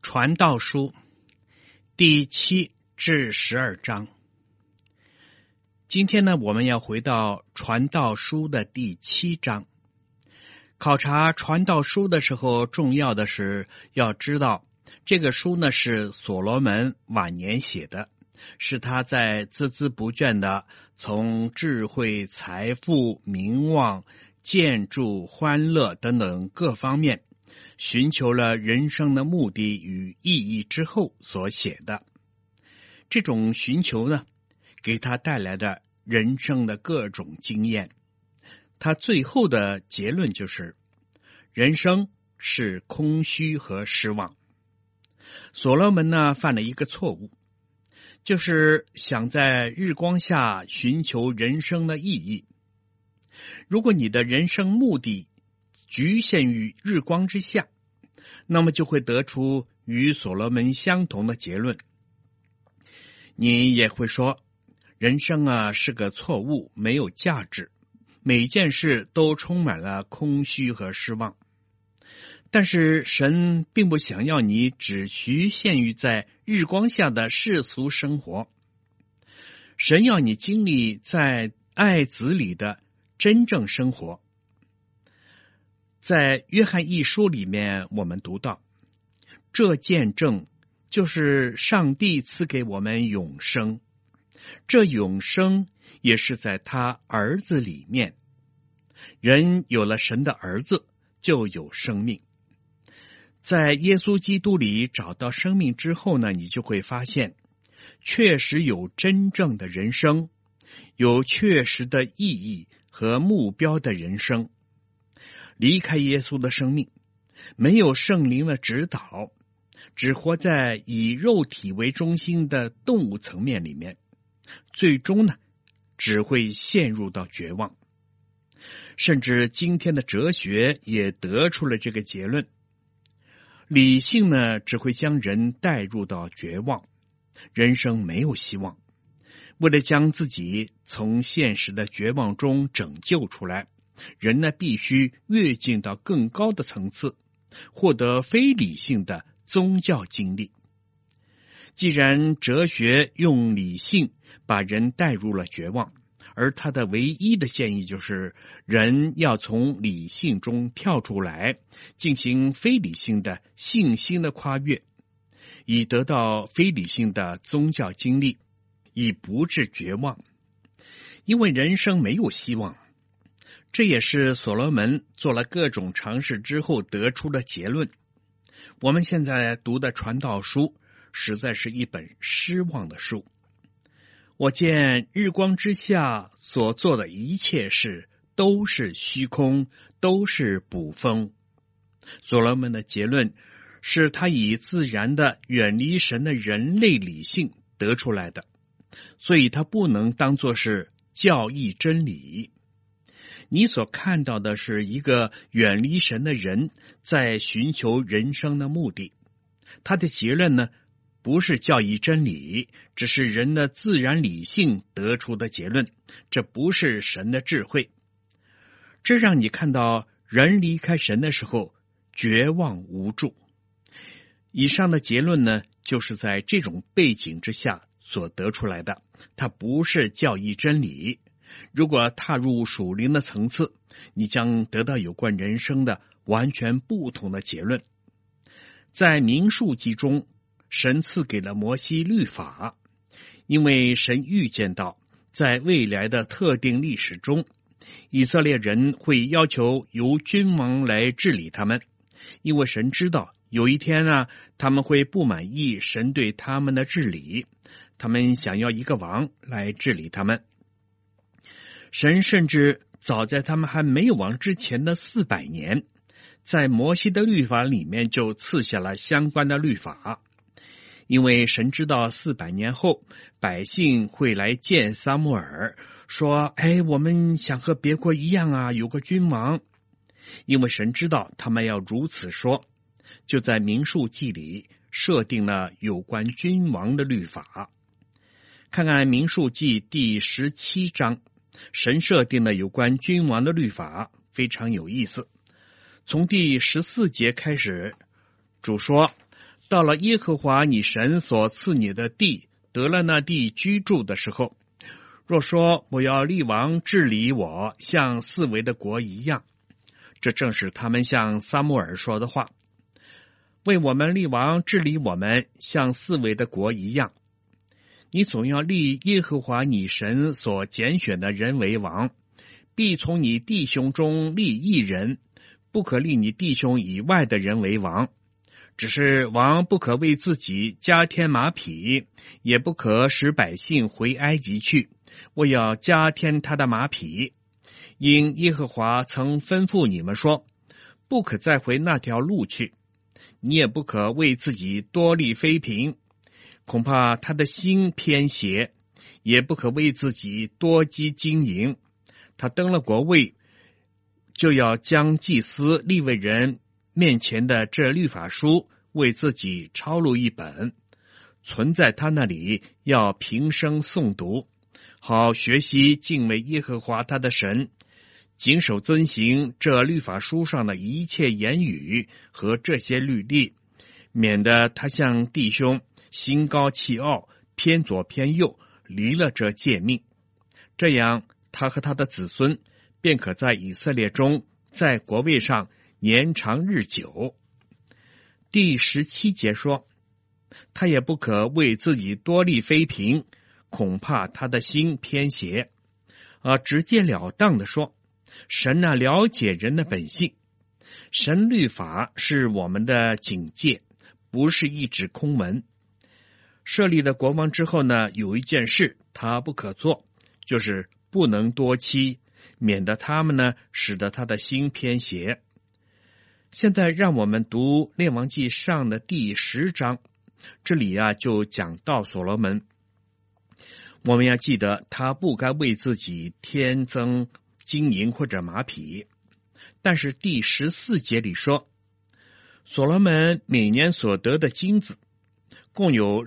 传道书第7至12章。今天呢，我们要回到传道书的第7章。考察传道书的时候，重要的是要知道这个书呢是所罗门晚年写的，是他在孜孜不倦的从智慧、财富、名望、建筑、欢乐等等各方面寻求了人生的目的与意义之后所写的。这种寻求呢，给他带来的人生的各种经验。他最后的结论就是，人生是空虚和失望。所罗门呢，犯了一个错误，就是想在日光下寻求人生的意义。如果你的人生目的局限于日光之下，那么就会得出与所罗门相同的结论。你也会说，人生是个错误，没有价值，每件事都充满了空虚和失望。但是神并不想要你只局限于在日光下的世俗生活，神要你经历在爱子里的真正生活。在约翰一书里面，我们读到，这见证就是上帝赐给我们永生，这永生也是在他儿子里面。人有了神的儿子，就有生命。在耶稣基督里找到生命之后呢，你就会发现，确实有真正的人生，有确实的意义和目标的人生。离开耶稣的生命，没有圣灵的指导，只活在以肉体为中心的动物层面里面，最终呢，只会陷入到绝望。甚至今天的哲学也得出了这个结论，理性呢，只会将人带入到绝望，人生没有希望。为了将自己从现实的绝望中拯救出来，人呢必须跃进到更高的层次，获得非理性的宗教经历。既然哲学用理性把人带入了绝望，而他的唯一的建议就是人要从理性中跳出来，进行非理性的信心的跨越，以得到非理性的宗教经历，以不致绝望。因为人生没有希望，这也是所罗门做了各种尝试之后得出的结论。我们现在读的传道书实在是一本失望的书。我见日光之下所做的一切事都是虚空，都是捕风。所罗门的结论是他以自然的远离神的人类理性得出来的，所以他不能当作是教义真理。你所看到的是一个远离神的人在寻求人生的目的，他的结论呢，不是教义真理，只是人的自然理性得出的结论，这不是神的智慧。这让你看到人离开神的时候绝望无助。以上的结论呢，就是在这种背景之下所得出来的，它不是教义真理。如果踏入属灵的层次，你将得到有关人生的完全不同的结论。在民数记中，神赐给了摩西律法，因为神预见到在未来的特定历史中，以色列人会要求由君王来治理他们，因为神知道有一天他们会不满意神对他们的治理，他们想要一个王来治理他们。神甚至早在他们还没有王之前的400年，在摩西的律法里面就赐下了相关的律法。因为神知道400年后百姓会来见撒母耳，说我们想和别国一样有个君王。因为神知道他们要如此说，就在民数记里设定了有关君王的律法。看看民数记第17章，神设定了有关君王的律法，非常有意思。从第14节开始，主说， 到了耶和华你神所赐你的地，得了那地居住的时候，若说我要立王治理我，像四围的国一样，这正是他们向撒母耳说的话。为我们立王治理我们，像四围的国一样。你总要立耶和华你神所拣选的人为王，必从你弟兄中立一人，不可立你弟兄以外的人为王。只是王不可为自己加添马匹，也不可使百姓回埃及去，我要加添他的马匹。因耶和华曾吩咐你们说，不可再回那条路去。你也不可为自己多立妃嫔，恐怕他的心偏邪，也不可为自己多积金银。他登了国位，就要将祭司利未人面前的这律法书为自己抄录一本，存在他那里，要平生诵读，好学习敬畏耶和华他的神，谨守遵行这律法书上的一切言语和这些律例，免得他向弟兄心高气傲，偏左偏右，离了这诫命。这样他和他的子孙便可在以色列中，在国位上年长日久。第17节说，他也不可为自己多立妃嫔，恐怕他的心偏邪。直截了当的说，神了解人的本性，神律法是我们的警戒，不是一纸空文。设立了国王之后呢，有一件事他不可做，就是不能多妻，免得他们呢使得他的心偏邪。现在让我们读列王记上的第10章，这里就讲到所罗门。我们要记得，他不该为自己添增金银或者马匹。但是第14节里说，所罗门每年所得的金子共有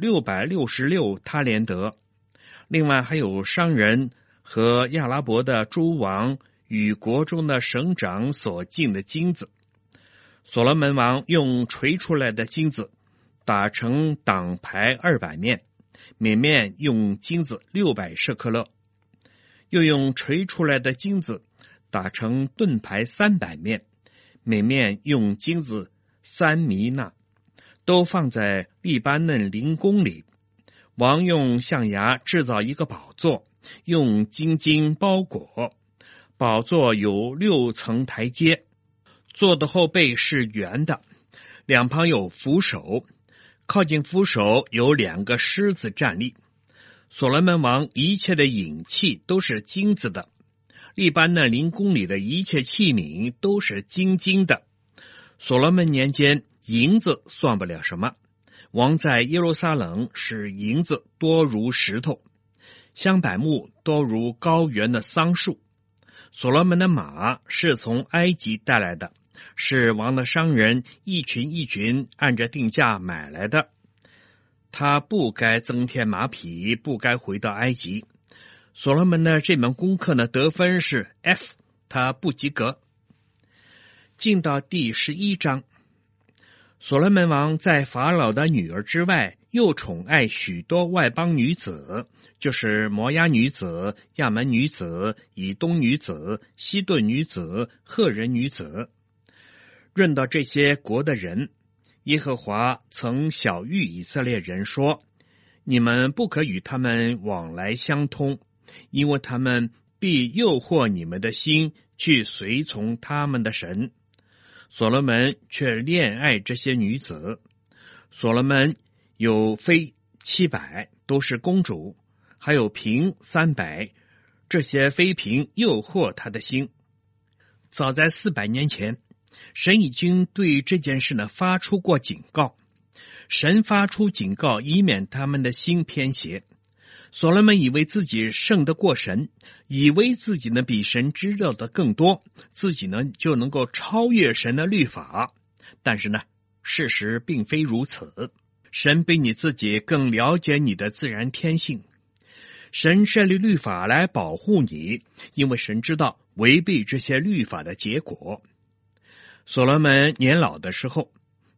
666他连得，另外还有商人和亚拉伯的诸王与国中的省长所进的金子。所罗门王用锤出来的金子打成挡牌200面，每面用金子600舍客勒，又用锤出来的金子打成盾牌300面，每面用金子3弥纳，都放在利巴嫩灵宫里。王用象牙制造一个宝座，用金筋包裹，宝座有6层台阶，座的后背是圆的，两旁有扶手，靠近扶手有2个狮子站立。所罗门王一切的引器都是金子的，利巴嫩灵宫里的一切器皿都是金的。所罗门年间，银子算不了什么，王在耶路撒冷使银子多如石头，香柏木多如高原的桑树。所罗门的马是从埃及带来的，是王的商人一群一群按着定价买来的。他不该增添马匹，不该回到埃及。所罗门的这门功课呢，得分是 F， 他不及格。进到第11章，所罗门王在法老的女儿之外，又宠爱许多外邦女子，就是摩押女子、亚门女子、以东女子、西顿女子、赫人女子。论到这些国的人，耶和华曾晓谕以色列人说，你们不可与他们往来相通，因为他们必诱惑你们的心去随从他们的神。所罗门却恋爱这些女子。所罗门有妃700，都是公主，还有嫔300，这些妃嫔诱惑他的心。早在400年前，神已经对这件事呢发出过警告。神发出警告，以免他们的心偏邪。所罗门以为自己胜得过神，以为自己呢比神知道的更多，自己呢就能够超越神的律法。但是呢，事实并非如此。神比你自己更了解你的自然天性。神设立律法来保护你，因为神知道违背这些律法的结果。所罗门年老的时候，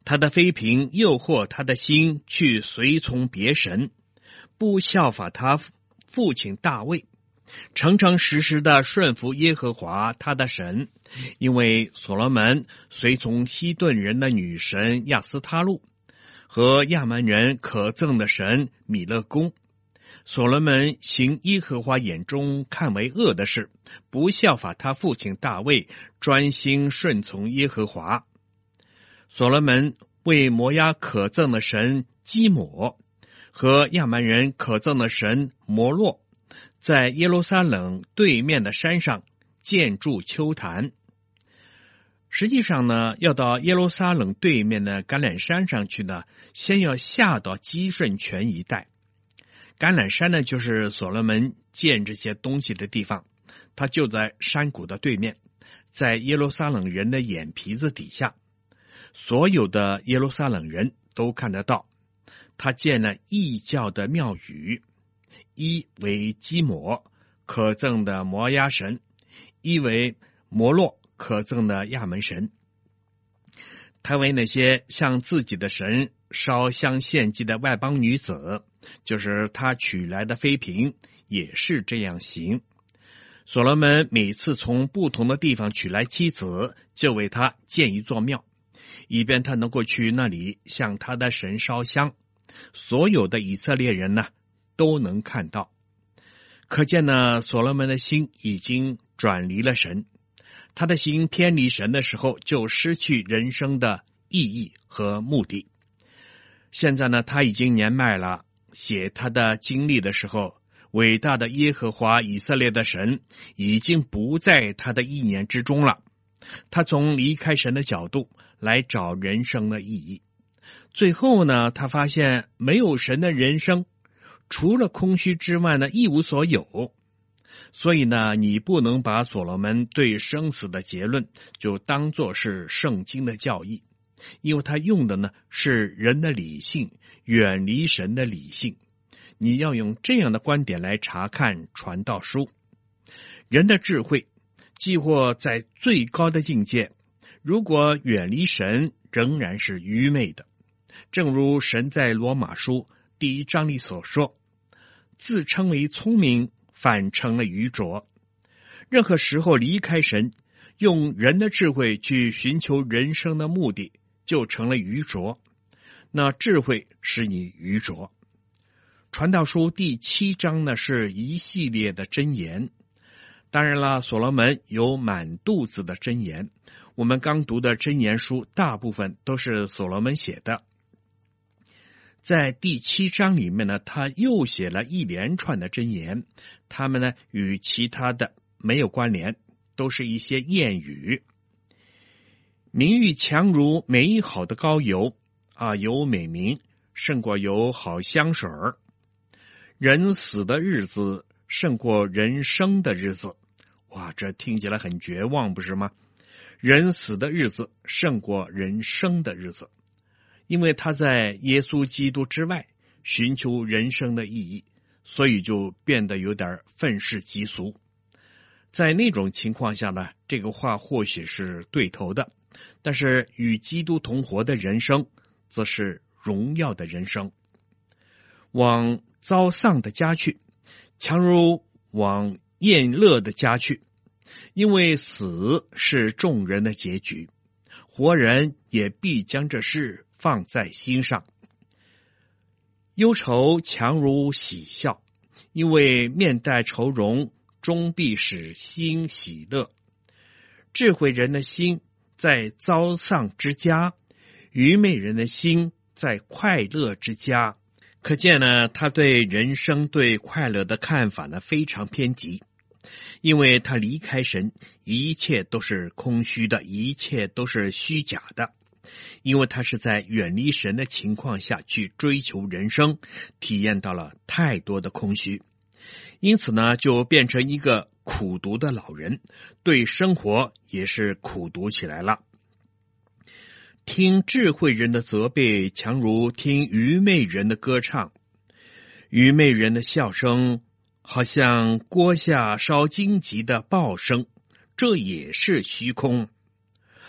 他的妃嫔诱惑他的心去随从别神，不效法他父亲大卫，诚诚实实的顺服耶和华他的神。因为所罗门随从西顿人的女神亚斯他路和亚门人可憎的神米勒公，所罗门行耶和华眼中看为恶的事，不效法他父亲大卫，专心顺从耶和华。所罗门为摩押可憎的神基抹和亚门人可憎的神摩洛，在耶路撒冷对面的山上建筑丘坛。实际上呢，要到耶路撒冷对面的橄榄山上去呢，先要下到基顺泉一带。橄榄山呢，就是所罗门建这些东西的地方，它就在山谷的对面，在耶路撒冷人的眼皮子底下，所有的耶路撒冷人都看得到。他建了异教的庙宇，一为基抹，可憎的摩押神；一为摩洛，可憎的亚门神。他为那些向自己的神烧香献祭的外邦女子，就是他娶来的妃嫔，也是这样行。所罗门每次从不同的地方娶来妻子，就为他建一座庙，以便他能够去那里向他的神烧香。所有的以色列人呢，都能看到。可见呢，所罗门的心已经转离了神。他的心偏离神的时候，就失去人生的意义和目的。现在呢，他已经年迈了，写他的经历的时候，伟大的耶和华以色列的神已经不在他的意念之中了。他从离开神的角度来找人生的意义。最后呢，他发现没有神的人生，除了空虚之外呢，一无所有。所以呢，你不能把所罗门对生死的结论就当作是圣经的教义，因为他用的呢是人的理性，远离神的理性。你要用这样的观点来查看传道书。人的智慧既或在最高的境界，如果远离神，仍然是愚昧的。正如神在罗马书第1章里所说，自称为聪明，反成了愚拙。任何时候离开神，用人的智慧去寻求人生的目的，就成了愚拙。那智慧使你愚拙。传道书第7章呢，是一系列的箴言。当然了，所罗门有满肚子的箴言，我们刚读的箴言书大部分都是所罗门写的。在第7章里面呢，他又写了一连串的箴言，他们呢与其他的没有关联，都是一些谚语。名誉强如美好的膏油有美名胜过有好香水儿。人死的日子胜过人生的日子。哇，这听起来很绝望，不是吗？人死的日子胜过人生的日子。因为他在耶稣基督之外寻求人生的意义，所以就变得有点愤世嫉俗。在那种情况下呢，这个话或许是对头的，但是与基督同活的人生则是荣耀的人生。往遭丧的家去，强如往宴乐的家去，因为死是众人的结局，活人也必将这事放在心上。忧愁强如喜笑，因为面带愁容，终必使心喜乐。智慧人的心在遭丧之家，愚昧人的心在快乐之家。可见呢，他对人生对快乐的看法呢非常偏激，因为他离开神，一切都是空虚的，一切都是虚假的。因为他是在远离神的情况下去追求人生，体验到了太多的空虚，因此呢，就变成一个苦读的老人，对生活也是苦读起来了。听智慧人的责备，强如听愚昧人的歌唱。愚昧人的笑声，好像锅下烧荆棘的爆声，这也是虚空。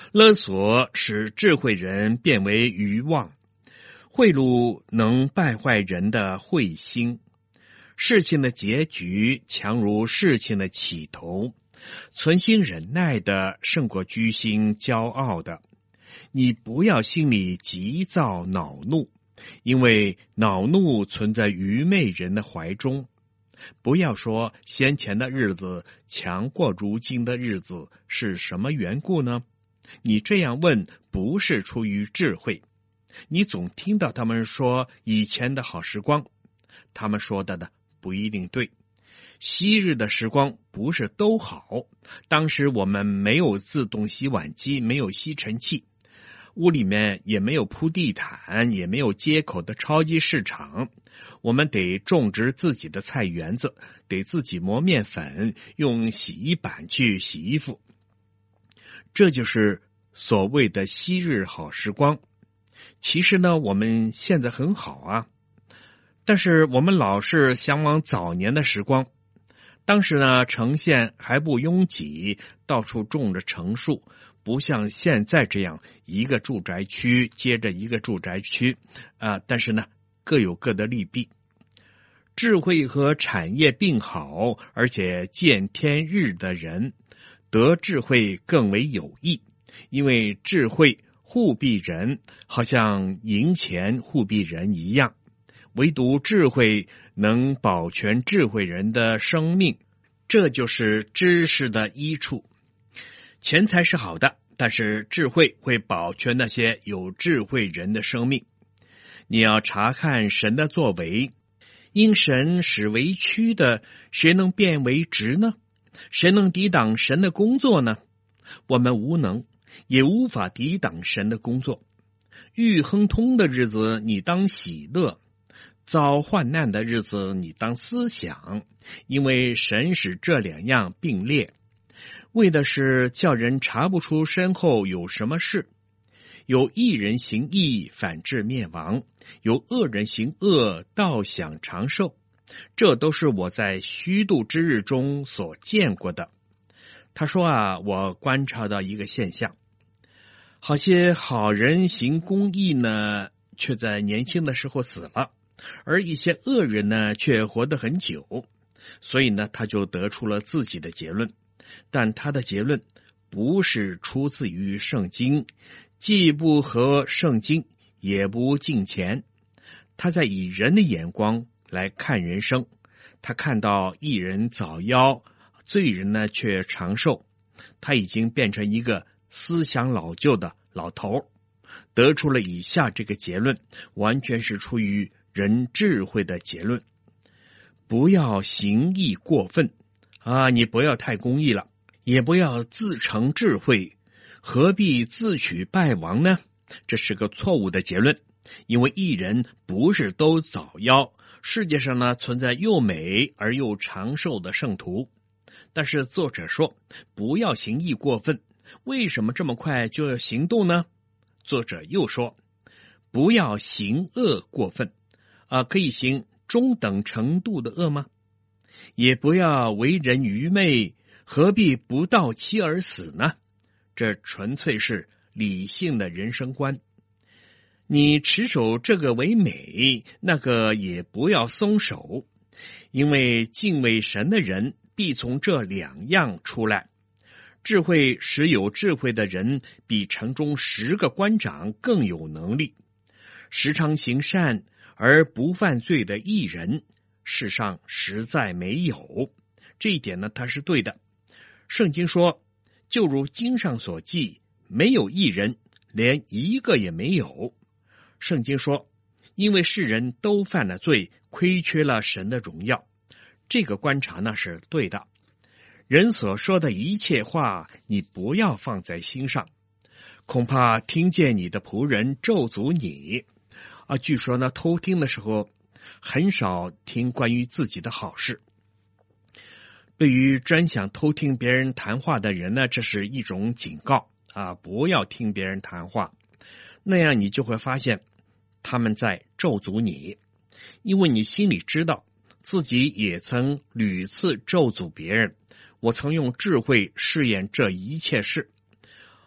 勒索使智慧人变为愚妄，贿赂能败坏人的慧心。事情的结局强如事情的起头，存心忍耐的胜过居心骄傲的。你不要心里急躁恼怒，因为恼怒存在愚昧人的怀中。不要说先前的日子强过如今的日子，是什么缘故呢？你这样问不是出于智慧。你总听到他们说以前的好时光，他们说的呢不一定对。昔日的时光不是都好，当时我们没有自动洗碗机，没有吸尘器，屋里面也没有铺地毯，也没有街口的超级市场，我们得种植自己的菜园子，得自己磨面粉，用洗衣板去洗衣服。这就是所谓的昔日好时光。其实呢，我们现在很好啊，但是我们老是向往早年的时光。当时呢，城县还不拥挤，到处种着橙树，不像现在这样一个住宅区接着一个住宅区但是呢，各有各的利弊。智慧和产业并好，而且见天日的人，得智慧更为有益，因为智慧护庇人，好像银钱护庇人一样。唯独智慧能保全智慧人的生命，这就是知识的益处。钱财是好的，但是智慧会保全那些有智慧人的生命。你要查看神的作为，因神使为曲的，谁能变为直呢？谁能抵挡神的工作呢？我们无能，也无法抵挡神的工作。遇亨通的日子，你当喜乐；遭患难的日子，你当思想，因为神使这两样并列，为的是叫人查不出身后有什么事。有义人行义，反致灭亡；有恶人行恶，倒享长寿。这都是我在虚度之日中所见过的。他说我观察到一个现象，好些好人行公义呢，却在年轻的时候死了，而一些恶人呢，却活得很久。所以呢，他就得出了自己的结论，但他的结论不是出自于圣经，既不合圣经，也不敬虔。他在以人的眼光来看人生，他看到义人早夭，罪人呢却长寿。他已经变成一个思想老旧的老头，得出了以下这个结论，完全是出于人智慧的结论。不要行义过分你不要太公义了，也不要自成智慧，何必自取败亡呢？这是个错误的结论，因为义人不是都早夭，世界上呢存在又美而又长寿的圣徒。但是作者说不要行义过分，为什么这么快就要行动呢？作者又说不要行恶过分可以行中等程度的恶吗？也不要为人愚昧，何必不到期而死呢？这纯粹是理性的人生观。你持守这个为美，那个也不要松手，因为敬畏神的人必从这两样出来。智慧使有智慧的人比城中10个官长更有能力。时常行善而不犯罪的义人，世上实在没有。这一点呢，他是对的。圣经说，就如经上所记，没有义人，连一个也没有。圣经说，因为世人都犯了罪，亏缺了神的荣耀。这个观察呢是对的。人所说的一切话，你不要放在心上，恐怕听见你的仆人咒诅你据说呢，偷听的时候很少听关于自己的好事。对于专想偷听别人谈话的人呢，这是一种警告不要听别人谈话，那样你就会发现他们在咒诅你，因为你心里知道自己也曾屡次咒诅别人。我曾用智慧试验这一切事，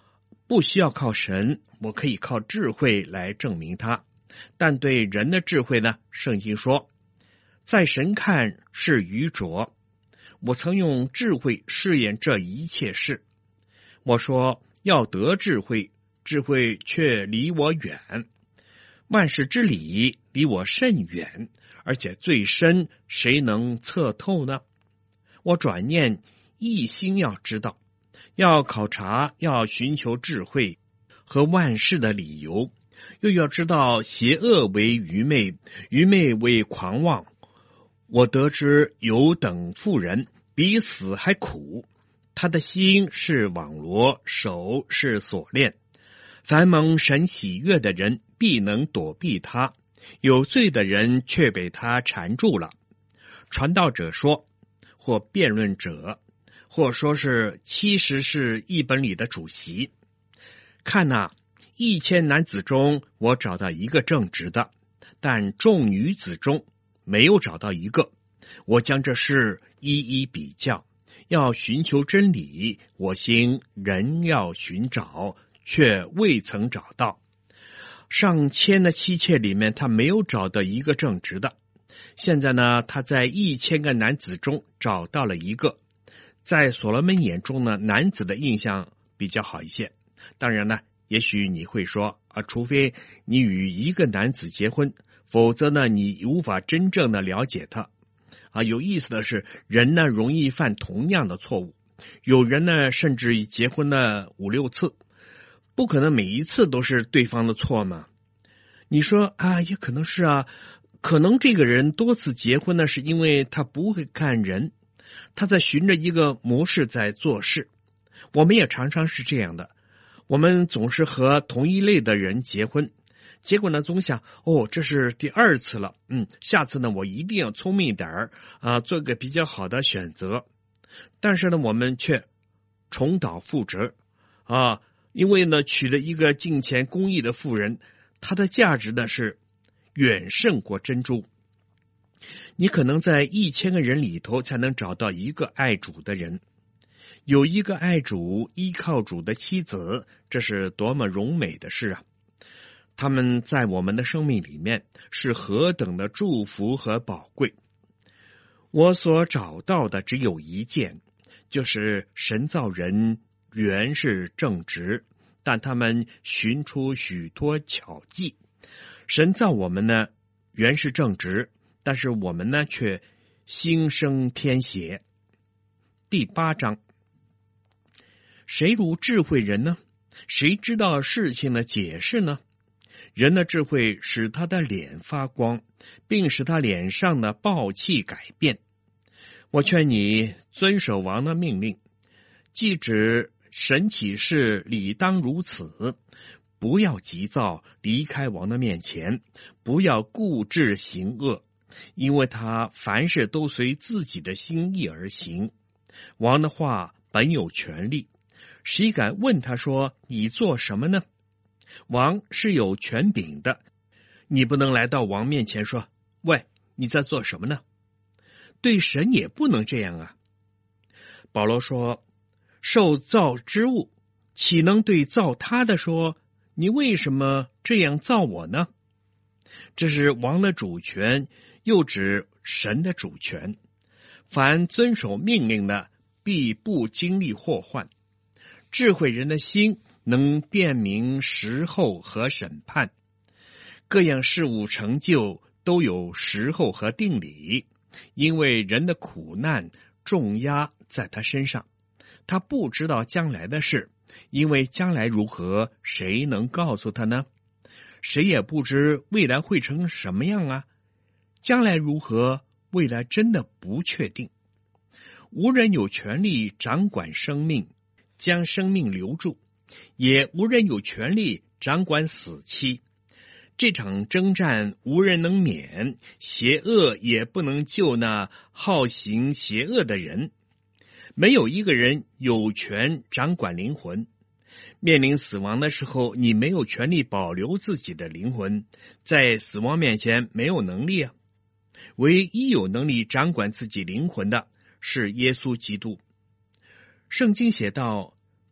不需要靠神，我可以靠智慧来证明它。但对人的智慧呢，圣经说，在神看是愚拙。我曾用智慧试验这一切事。我说要得智慧，智慧却离我远。万事之理离我甚远，而且最深，谁能测透呢？我转念一心要知道，要考察，要寻求智慧和万事的理由，又要知道邪恶为愚昧，愚昧为狂妄。我得知有等妇人比死还苦，他的心是网罗，手是锁链。凡蒙神喜悦的人必能躲避他，有罪的人却被他缠住了。传道者说，或辩论者，或说是70是一本里的主席。看哪，1000男子中我找到一个正直的，但众女子中没有找到一个。我将这事一一比较，要寻求真理，我心仍要寻找，却未曾找到。上千的妻妾里面，他没有找到一个正直的。现在呢，他在1000个男子中找到了一个。在所罗门眼中呢，男子的印象比较好一些。当然呢，也许你会说除非你与一个男子结婚，否则呢，你无法真正的了解他。有意思的是，人呢容易犯同样的错误。有人呢甚至结婚了5、6次，不可能每一次都是对方的错嘛。你说也可能是可能这个人多次结婚呢，是因为他不会看人，他在循着一个模式在做事。我们也常常是这样的，我们总是和同一类的人结婚，结果呢总想这是第2次了，下次呢我一定要聪明一点做个比较好的选择。但是呢我们却重蹈覆辙因为呢娶了一个敬虔公义的妇人，她的价值呢是远胜过珍珠。你可能在1000个人里头才能找到一个爱主的人。有一个爱主依靠主的妻子，这是多么荣美的事啊！他们在我们的生命里面是何等的祝福和宝贵。我所找到的只有一件，就是神造人原是正直，但他们寻出许多巧计。神造我们呢原是正直，但是我们呢却心生偏邪。第8章，谁如智慧人呢？谁知道事情的解释呢？人的智慧使他的脸发光，并使他脸上的暴气改变。我劝你遵守王的命令，既指神启示理当如此，不要急躁离开王的面前，不要固执行恶，因为他凡事都随自己的心意而行。王的话本有权利，谁敢问他说你做什么呢？王是有权柄的，你不能来到王面前说，喂，你在做什么呢？对神也不能这样保罗说，受造之物岂能对造他的说，你为什么这样造我呢？这是王的主权，又指神的主权。凡遵守命令的，必不经历祸患。智慧人的心能辨明时候和审判，各样事物成就都有时候和定理，因为人的苦难重压在他身上，他不知道将来的事，因为将来如何，谁能告诉他呢？谁也不知未来会成什么样将来如何，未来真的不确定。无人有权利掌管生命，将生命留住，也无人有权利掌管死期。这场征战无人能免，邪恶也不能救那好行邪恶的人。没有一个人有权掌管灵魂。面临死亡的时候，你没有权利保留自己的灵魂，在死亡面前没有能力唯一有能力掌管自己灵魂的是耶稣基督。圣经写道，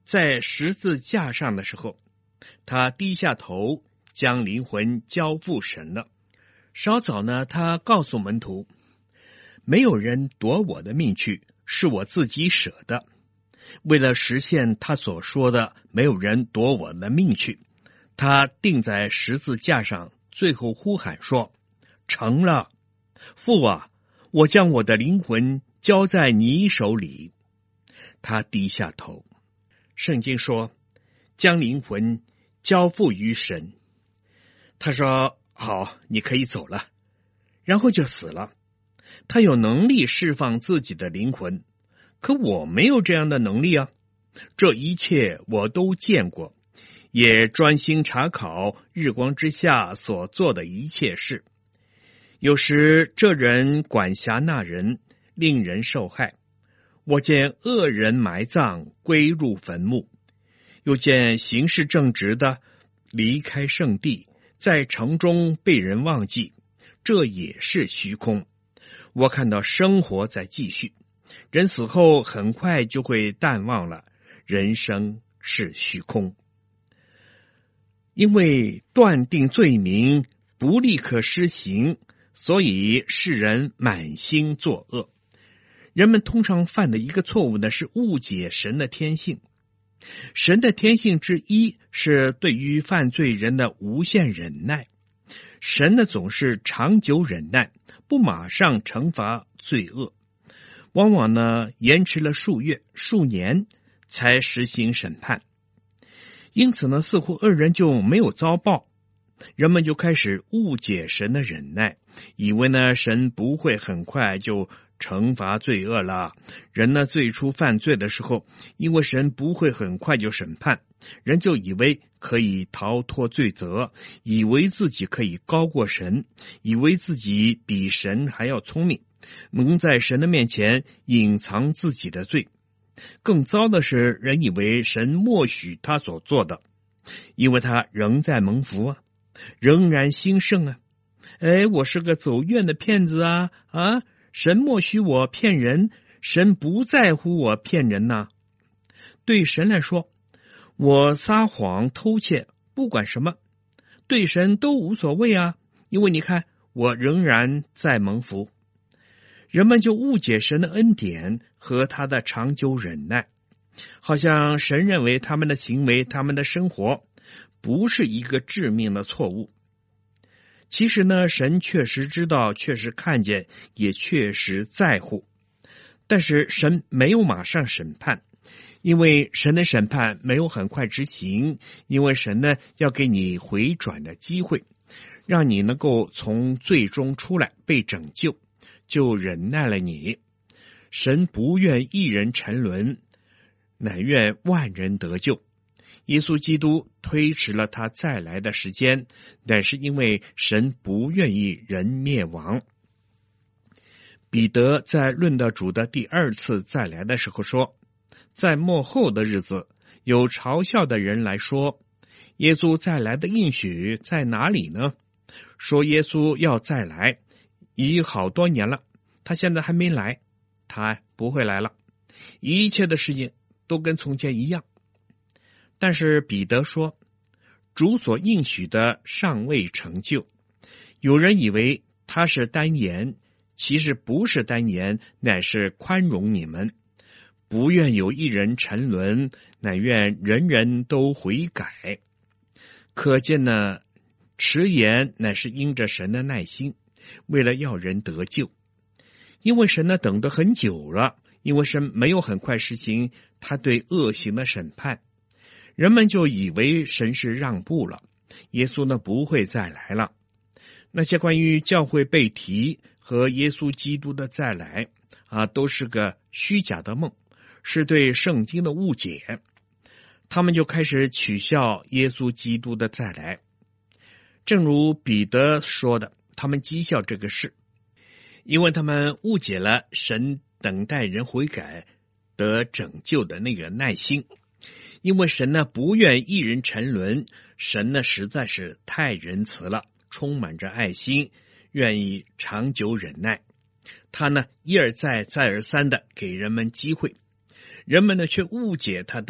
在十字架上的时候，他低下头，将灵魂交付神了。稍早呢，他告诉门徒，没有人夺我的命去，是我自己舍的。为了实现他所说的没有人夺我的命去，他钉在十字架上，最后呼喊说，成了。父啊，我将我的灵魂交在你手里。他低下头。圣经说，将灵魂交付于神。他说，好，你可以走了，然后就死了。他有能力释放自己的灵魂，可我没有这样的能力啊。这一切我都见过，也专心查考日光之下所做的一切事。有时这人管辖那人，令人受害。我见恶人埋葬，归入坟墓；又见行事正直的离开圣地，在城中被人忘记，这也是虚空。我看到生活在继续，人死后很快就会淡忘了，人生是虚空。因为断定罪名不立刻施行，所以世人满心作恶。人们通常犯的一个错误呢，是误解神的天性。神的天性之一是对于犯罪人的无限忍耐。神呢总是长久忍耐，不马上惩罚罪恶，往往呢延迟了数月、数年才实行审判。因此呢，似乎恶人就没有遭报，人们就开始误解神的忍耐，以为呢神不会很快就惩罚罪恶了。人呢最初犯罪的时候，因为神不会很快就审判，人就以为可以逃脱罪责，以为自己可以高过神，以为自己比神还要聪明，能在神的面前隐藏自己的罪。更糟的是，人以为神默许他所做的，因为他仍在蒙福啊，仍然兴盛啊。我是个走运的骗子啊！神默许我骗人，神不在乎我骗人呐。对神来说，我撒谎偷窃不管什么，对神都无所谓啊，因为你看我仍然在蒙福。人们就误解神的恩典和他的长久忍耐，好像神认为他们的行为、他们的生活不是一个致命的错误。其实呢，神确实知道，确实看见，也确实在乎，但是神没有马上审判，因为神的审判没有很快执行，因为神呢要给你回转的机会，让你能够从罪中出来，被拯救，就忍耐了你。神不愿一人沉沦，乃愿万人得救。耶稣基督推迟了他再来的时间，但是因为神不愿意人灭亡。彼得在论到主的第二次再来的时候说，在末后的日子，有嘲笑的人来说，耶稣再来的应许在哪里呢？说耶稣要再来，已好多年了，他现在还没来，他不会来了，一切的事情都跟从前一样。但是彼得说，主所应许的尚未成就。有人以为他是单言，其实不是单言，乃是宽容你们，不愿有一人沉沦，乃愿人人都悔改。可见呢，迟延乃是因着神的耐心，为了要人得救。因为神呢等得很久了，因为神没有很快实行他对恶行的审判，人们就以为神是让步了，耶稣呢不会再来了。那些关于教会被提和耶稣基督的再来都是个虚假的梦，是对圣经的误解。他们就开始取笑耶稣基督的再来。正如彼得说的，他们讥笑这个事，因为他们误解了神等待人悔改得拯救的那个耐心。因为神呢不愿一人沉沦，神呢实在是太仁慈了，充满着爱心，愿意长久忍耐。他呢一而再再而三的给人们机会，人们呢却误解他的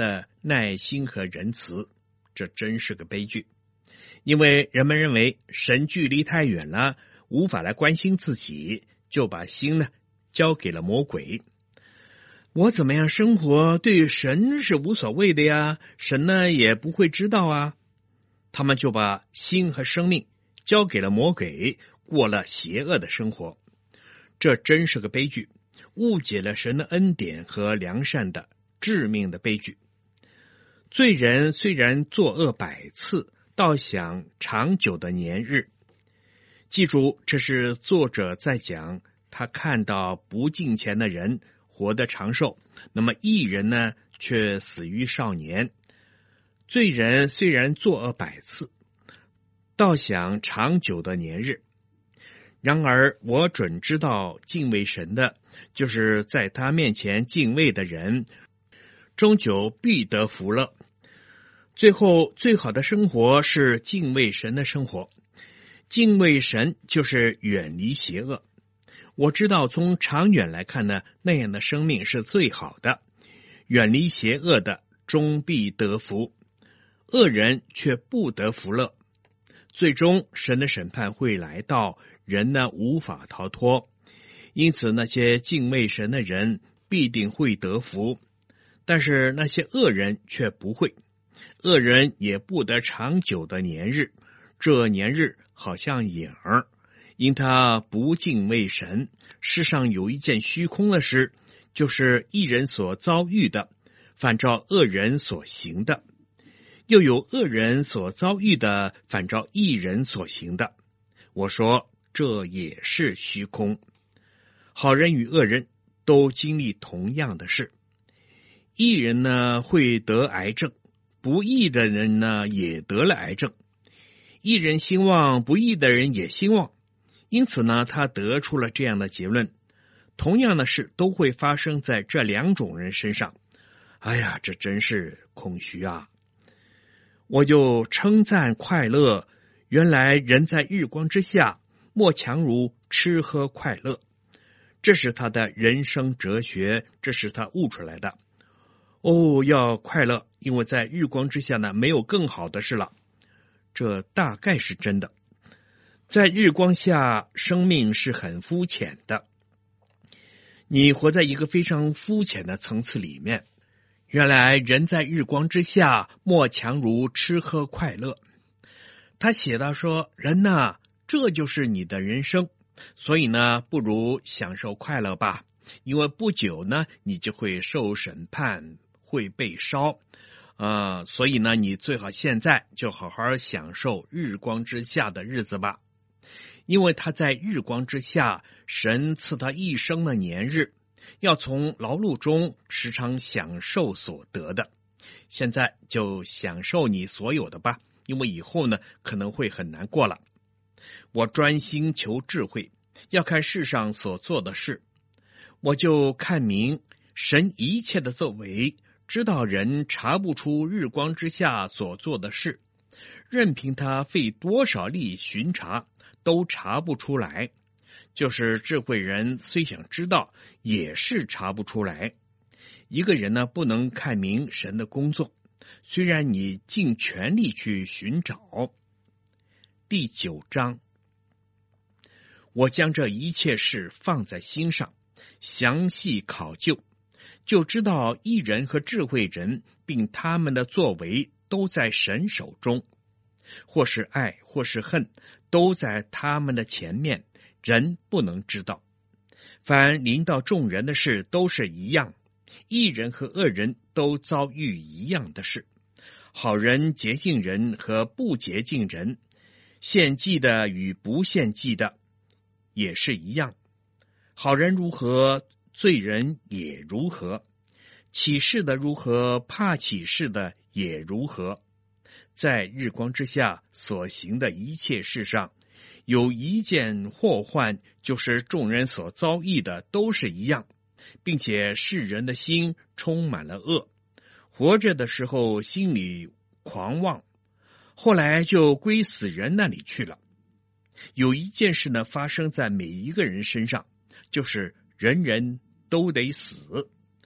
耐心和仁慈，这真是个悲剧。因为人们认为神距离太远了，无法来关心自己，就把心呢交给了魔鬼。我怎么样生活对神是无所谓的呀，神呢也不会知道啊。他们就把心和生命交给了魔鬼，过了邪恶的生活。这真是个悲剧，误解了神的恩典和良善的致命的悲剧。罪人虽然作恶100次，倒想长久的年日。记住，这是作者在讲，他看到不敬虔的人活得长寿，那么义人呢却死于少年。罪人虽然作恶100次，倒想长久的年日。然而我准知道敬畏神的，就是在他面前敬畏的人，终究必得福乐。最后最好的生活是敬畏神的生活。敬畏神就是远离邪恶。我知道从长远来看呢，那样的生命是最好的。远离邪恶的终必得福，恶人却不得福乐。最终神的审判会来到，人呢无法逃脱。因此那些敬畏神的人必定会得福，但是那些恶人却不会。恶人也不得长久的年日，这年日好像影儿，因他不敬畏神。世上有一件虚空的事，就是义人所遭遇的，反照恶人所行的；又有恶人所遭遇的，反照义人所行的。我说，这也是虚空。好人与恶人都经历同样的事。义人呢会得癌症，不义的人呢也得了癌症。义人兴旺，不义的人也兴旺。因此呢，他得出了这样的结论：同样的事都会发生在这两种人身上。哎呀，这真是空虚啊！我就称赞快乐，原来人在日光之下，莫强如吃喝快乐。这是他的人生哲学，这是他悟出来的。哦，要快乐，因为在日光之下呢，没有更好的事了。这大概是真的。在日光下，生命是很肤浅的。你活在一个非常肤浅的层次里面。原来人在日光之下，莫强如吃喝快乐。他写到说，人呐，这就是你的人生，所以呢，不如享受快乐吧，因为不久呢，你就会受审判，会被烧。所以呢，你最好现在就好好享受日光之下的日子吧。因为他在日光之下，神赐他一生的年日，要从劳碌中时常享受所得的。现在就享受你所有的吧，因为以后呢，可能会很难过了。我专心求智慧，要看世上所做的事，我就看明神一切的作为，知道人查不出日光之下所做的事，任凭他费多少力巡查，都查不出来。就是智慧人虽想知道，也是查不出来。一个人呢，不能看明神的工作，虽然你尽全力去寻找。第9章，我将这一切事放在心上，详细考究，就知道义人和智慧人，并他们的作为都在神手中，或是爱，或是恨，都在他们的前面，人不能知道。凡临到众人的事都是一样，义人和恶人都遭遇一样的事，好人洁净人和不洁净人，献祭的与不献祭的也是一样。好人如何，罪人也如何，起誓的如何，怕起誓的也如何。在日光之下所行的一切事上，有一件祸患，就是众人所遭遇的都是一样，并且世人的心充满了恶，活着的时候心里狂妄，后来就归死人那里去了。有一件事呢，发生在每一个人身上，就是人人都得死。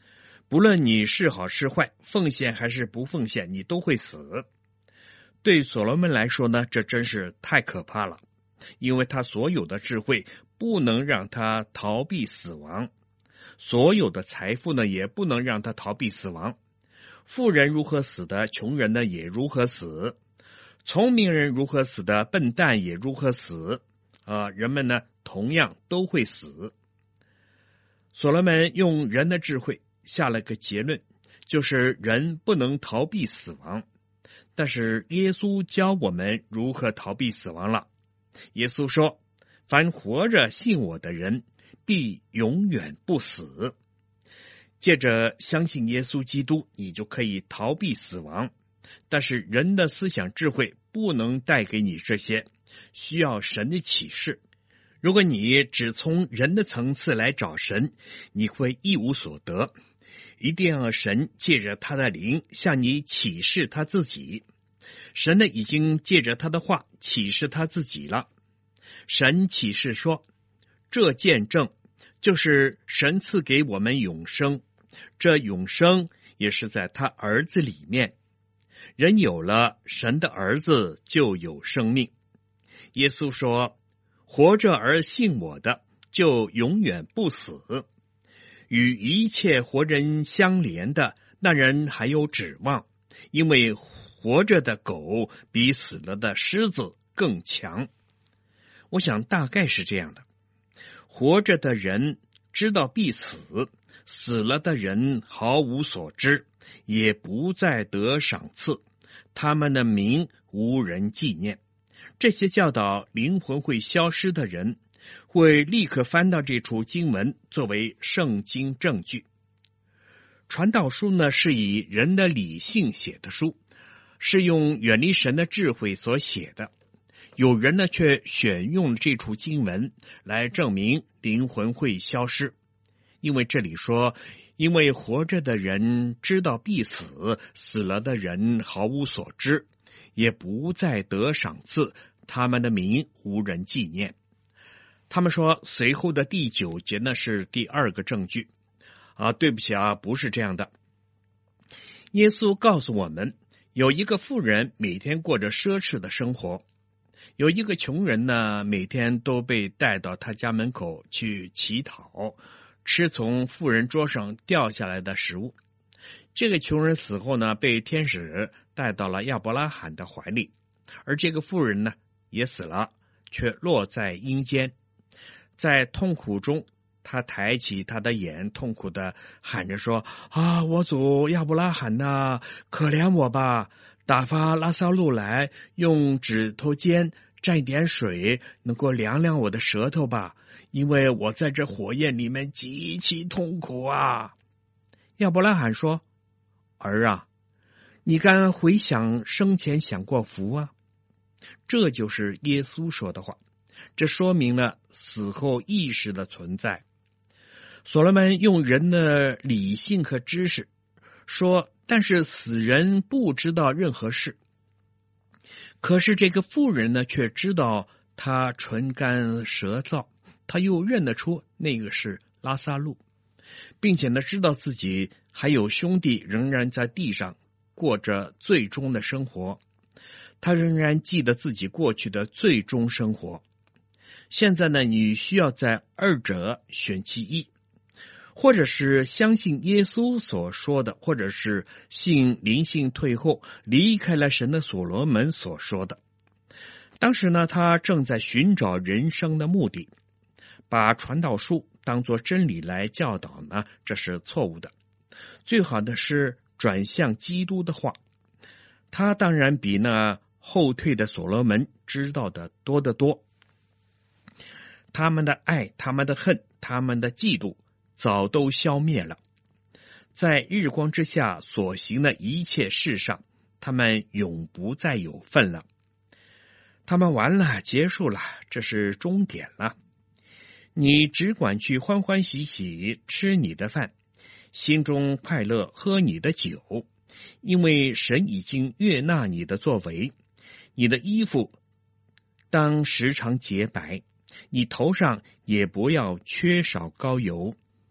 不论你是好是坏，奉献还是不奉献，你都会死。对所罗门来说呢，这真是太可怕了，因为他所有的智慧不能让他逃避死亡，所有的财富呢也不能让他逃避死亡。富人如何死的，穷人呢也如何死，聪明人如何死的，笨蛋也如何死。人们呢同样都会死。所罗门用人的智慧下了个结论，就是人不能逃避死亡。但是耶稣教我们如何逃避死亡了。耶稣说，凡活着信我的人必永远不死。借着相信耶稣基督，你就可以逃避死亡。但是人的思想智慧不能带给你这些，需要神的启示。如果你只从人的层次来找神，你会一无所得。一定要神借着他的灵向你启示他自己。神呢已经借着他的话启示他自己了。神启示说，这见证就是神赐给我们永生，这永生也是在他儿子里面。人有了神的儿子就有生命。耶稣说，活着而信我的就永远不死。与一切活人相连的那人还有指望，因为活着的狗比死了的狮子更强。我想大概是这样的，活着的人知道必死，死了的人毫无所知，也不再得赏赐，他们的名无人纪念。这些教导灵魂会消失的人，会立刻翻到这处经文作为圣经证据。传道书呢，是以人的理性写的书，是用远离神的智慧所写的。有人呢却选用这处经文来证明灵魂会消失，因为这里说，因为活着的人知道必死，死了的人毫无所知，也不再得赏赐，他们的名无人纪念。他们说随后的第9节呢是第2个证据。对不起不是这样的。耶稣告诉我们，有一个富人每天过着奢侈的生活，有一个穷人呢，每天都被带到他家门口去乞讨，吃从富人桌上掉下来的食物。这个穷人死后呢，被天使带到了亚伯拉罕的怀里，而这个富人呢也死了，却落在阴间。在痛苦中，他抬起他的眼，痛苦地喊着说，我主亚伯拉罕呐，可怜我吧，打发拉撒路来，用指头尖蘸一点水，能够凉凉我的舌头吧，因为我在这火焰里面极其痛苦啊。亚伯拉罕说，儿啊，你敢回想生前享过福啊？这就是耶稣说的话，这说明了死后意识的存在。所罗门用人的理性和知识说，但是死人不知道任何事。可是这个妇人呢，却知道他唇干舌燥，他又认得出那个是拉撒路，并且呢，知道自己还有兄弟仍然在地上过着最终的生活。他仍然记得自己过去的最终生活。现在呢，你需要在二者选其一，或者是相信耶稣所说的，或者是信灵性退后离开了神的所罗门所说的。当时呢，他正在寻找人生的目的，把传道书当作真理来教导呢，这是错误的。最好的是转向基督的话，他当然比那后退的所罗门知道的多得多。他们的爱，他们的恨，他们的嫉妒早都消灭了，在日光之下所行的一切事上，他们永不再有份了。他们完了，结束了，这是终点了。你只管去欢欢喜喜吃你的饭，心中快乐喝你的酒，因为神已经悦纳你的作为。你的衣服当时常洁白，你头上也不要缺少膏油。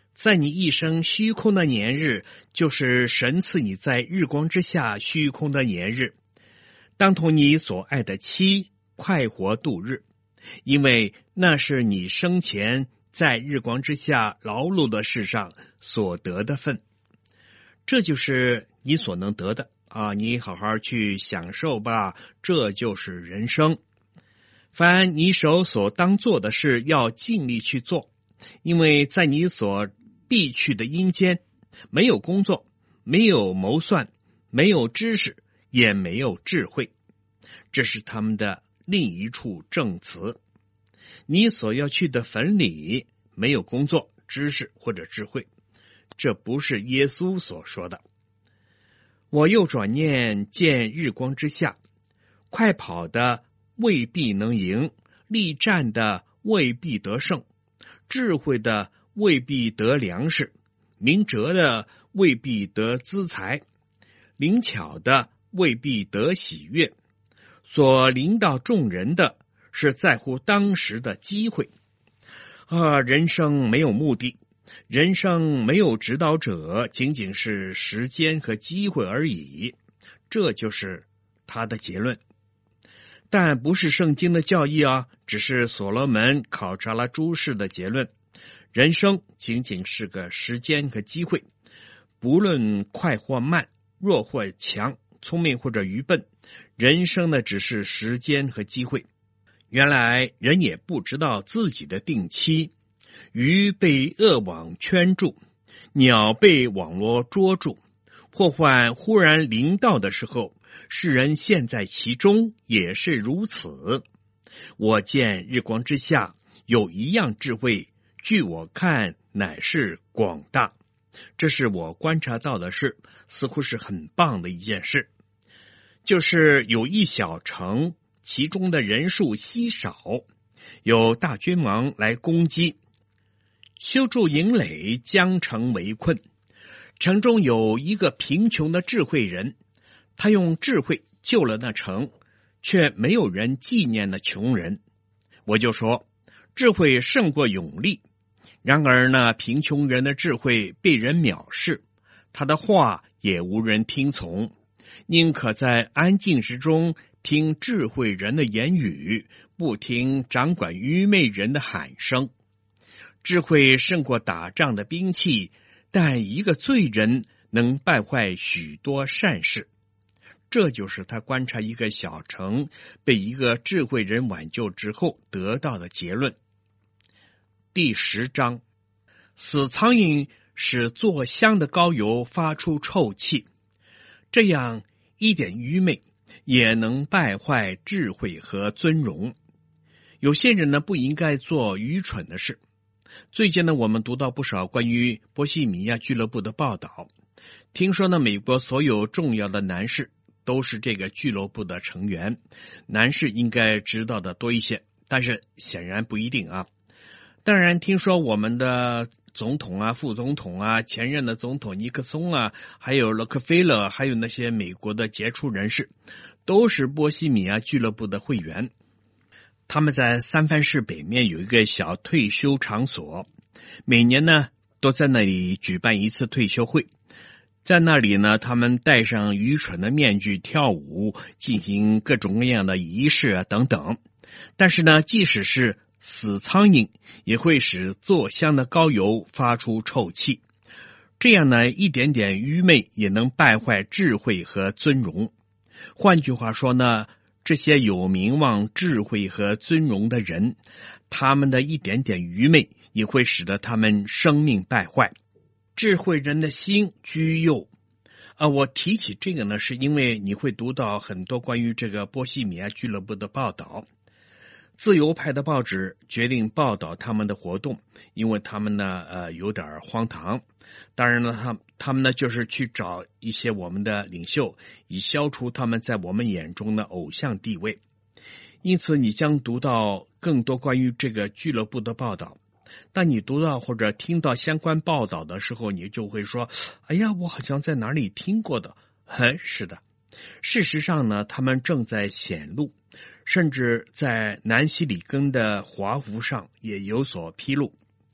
在你一生虚空的年日，就是神赐你在日光之下虚空的年日，当同你所爱的妻快活度日，因为那是你生前在日光之下劳碌的事上所得的份。这就是你所能得的啊！你好好去享受吧，这就是人生。凡你手所当做的事，要尽力去做，因为在你所必去的阴间，没有工作，没有谋算，没有知识，也没有智慧。这是他们的另一处证词。你所要去的坟里，没有工作、知识或者智慧。这不是耶稣所说的。我又转念见日光之下，快跑的未必能赢，力战的未必得胜，智慧的未必得粮食，明哲的未必得资财，灵巧的未必得喜悦。所临到众人的是在乎当时的机会。人生没有目的，人生没有指导者，仅仅是时间和机会而已。这就是他的结论。但不是圣经的教义啊，只是所罗门考察了诸事的结论。人生仅仅是个时间和机会，不论快或慢，弱或强，聪明或者愚笨，人生呢只是时间和机会。原来人也不知道自己的定期，鱼被恶网圈住，鸟被网罗捉住，祸患忽然临到的时候，世人陷在其中也是如此。我见日光之下有一样智慧，据我看乃是广大。这是我观察到的事，似乎是很棒的一件事。就是有一小城，其中的人数稀少，有大君王来攻击，修筑营垒，将城围困。城中有一个贫穷的智慧人，他用智慧救了那城，却没有人纪念那穷人。我就说，智慧胜过勇力。然而那贫穷人的智慧被人藐视，他的话也无人听从，宁可在安静之中听智慧人的言语，不听掌管愚昧人的喊声。智慧胜过打仗的兵器，但一个罪人能败坏许多善事。这就是他观察一个小城被一个智慧人挽救之后得到的结论。第10章，死苍蝇使做香的膏油发出臭气，这样一点愚昧也能败坏智慧和尊荣。有些人呢，不应该做愚蠢的事。最近呢，我们读到不少关于波西米亚俱乐部的报道，听说呢，美国所有重要的男士都是这个俱乐部的成员。男士应该知道的多一些，但是显然不一定啊。当然听说我们的总统啊、副总统啊、前任的总统尼克松啊，还有洛克菲勒，还有那些美国的杰出人士，都是波西米亚俱乐部的会员。他们在三藩市北面有一个小退休场所，每年呢都在那里举办一次退休会。在那里呢，他们戴上愚蠢的面具跳舞，进行各种各样的仪式啊等等。但是呢，即使是死苍蝇也会使做香的膏油发出臭气，这样呢，一点点愚昧也能败坏智慧和尊荣。换句话说呢，这些有名望、智慧和尊荣的人，他们的一点点愚昧也会使得他们生命败坏。智慧人的心居右。我提起这个呢，是因为你会读到很多关于这个波西米亚俱乐部的报道。自由派的报纸决定报道他们的活动，因为他们呢有点荒唐。当然呢，他们呢就是去找一些我们的领袖，以消除他们在我们眼中的偶像地位。因此你将读到更多关于这个俱乐部的报道。当你读到或者听到相关报道的时候，你就会说，哎呀，我好像在哪里听过的。是的，事实上呢，他们正在显露，甚至在南西里根的华服上也有所披露。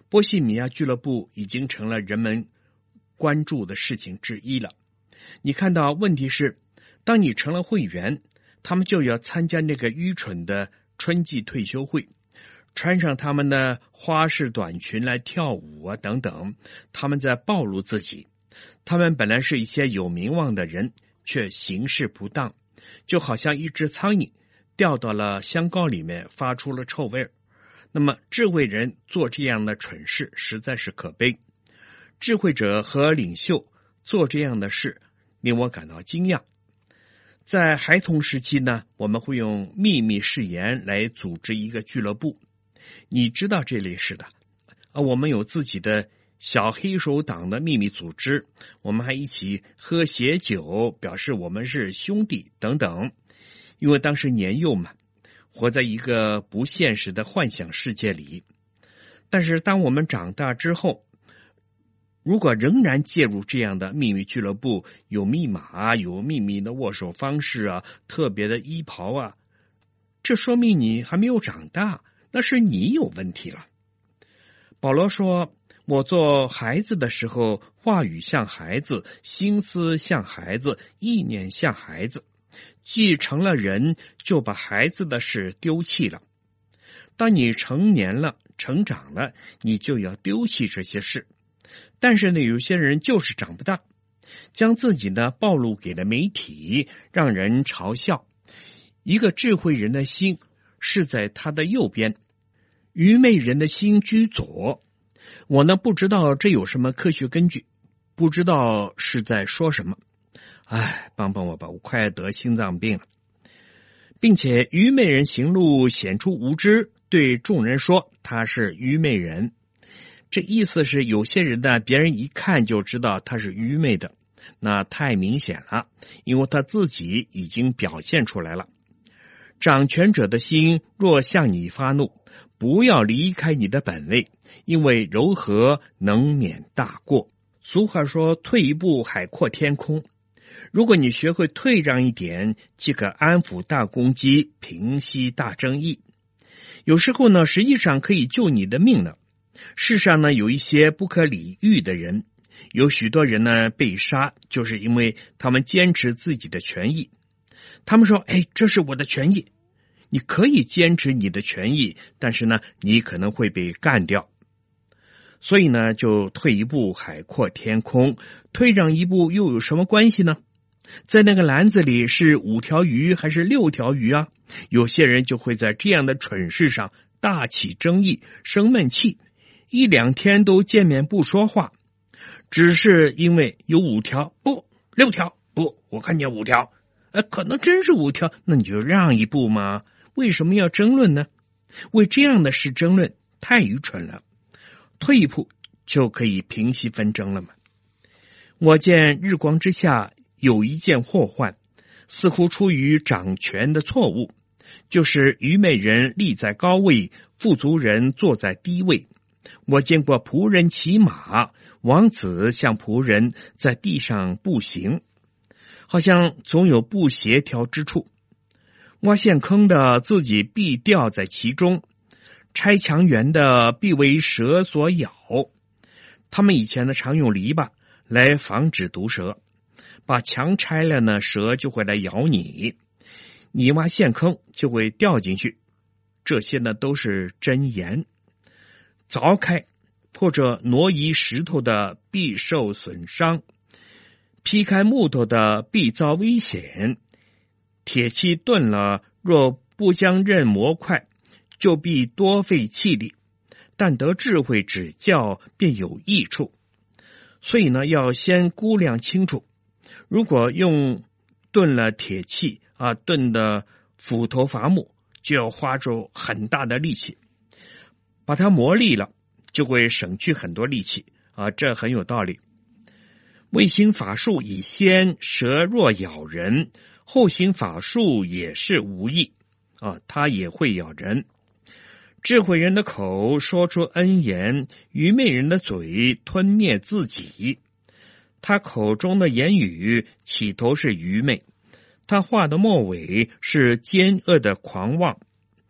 波西米亚俱乐部已经成了人们关注的事情之一了。你看到问题是，当你成了会员，他们就要参加那个愚蠢的春季退休会，穿上他们的花式短裙来跳舞啊等等，他们在暴露自己。他们本来是一些有名望的人，却行事不当，就好像一只苍蝇掉到了香膏里面，发出了臭味。那么智慧人做这样的蠢事实在是可悲，智慧者和领袖做这样的事令我感到惊讶。在孩童时期呢，我们会用秘密誓言来组织一个俱乐部，你知道这类事的。我们有自己的小黑手党的秘密组织，我们还一起喝血酒，表示我们是兄弟等等。因为当时年幼嘛，活在一个不现实的幻想世界里。但是当我们长大之后，如果仍然介入这样的秘密俱乐部，有密码，有秘密的握手方式啊，特别的衣袍啊，这说明你还没有长大，那是你有问题了。保罗说，我做孩子的时候，话语像孩子，心思像孩子，意念像孩子。既成了人，就把孩子的事丢弃了。当你成年了，成长了，你就要丢弃这些事。但是呢，有些人就是长不大，将自己呢暴露给了媒体，让人嘲笑。一个智慧人的心是在他的右边，愚昧人的心居左。我呢不知道这有什么科学根据，不知道是在说什么。帮帮我吧，我快得心脏病了。并且愚昧人行路显出无知，对众人说他是愚昧人。这意思是有些人呢，别人一看就知道他是愚昧的，那太明显了，因为他自己已经表现出来了。掌权者的心若向你发怒，不要离开你的本位，因为柔和能免大过。俗话说，退一步海阔天空。如果你学会退让一点，即可安抚大公鸡，平息大争议。有时候呢，实际上可以救你的命呢。世上呢，有一些不可理喻的人，有许多人呢被杀，就是因为他们坚持自己的权益。他们说，这是我的权益。你可以坚持你的权益，但是呢，你可能会被干掉。所以呢，就退一步海阔天空，退让一步又有什么关系呢？在那个篮子里是5条鱼还是6条鱼啊？有些人就会在这样的蠢事上大起争议，生闷气，1-2天都见面不说话，只是因为有5条，不6条，不我看见5条，可能真是5条，那你就让一步嘛，为什么要争论呢？为这样的事争论太愚蠢了，退一步就可以平息纷争了嘛。我见日光之下有一件祸患，似乎出于掌权的错误，就是愚昧人立在高位，富足人坐在低位。我见过仆人骑马，王子像仆人在地上步行，好像总有不协调之处。挖陷坑的自己必掉在其中，拆墙垣的必为蛇所咬。他们以前呢常用篱笆来防止毒蛇，把墙拆了呢，蛇就会来咬你，你挖陷坑就会掉进去。这些呢都是真言。凿开或者挪移石头的必受损伤，劈开木头的必遭危险。铁器钝了，若不将刃磨快，就必多费气力，但得智慧指教便有益处。所以呢，要先估量清楚，如果用钝了铁器钝的斧头伐木，就要花出很大的力气，把它磨利了，就会省去很多力气这很有道理。未行法术以先，蛇若咬人，后行法术也是无益它也会咬人。智慧人的口说出恩言，愚昧人的嘴吞灭自己。他口中的言语起头是愚昧，他话的末尾是奸恶的狂妄。